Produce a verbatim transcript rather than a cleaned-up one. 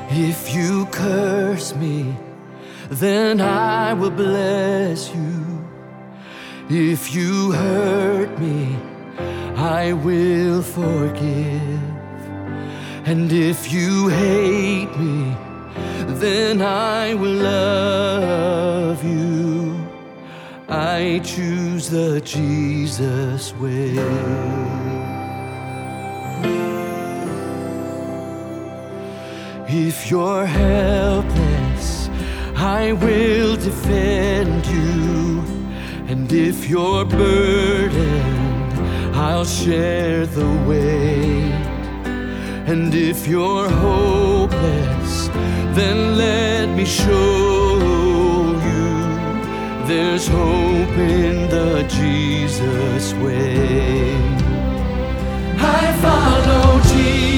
If you curse me, then I will bless you. If you hurt me, I will forgive. And if you hate me, then I will love you. I choose the Jesus way. If you're helpless, I will defend you. And if you're burdened, I'll share the weight. And if you're hopeless, then let me show you there's hope in the Jesus way. I follow Jesus.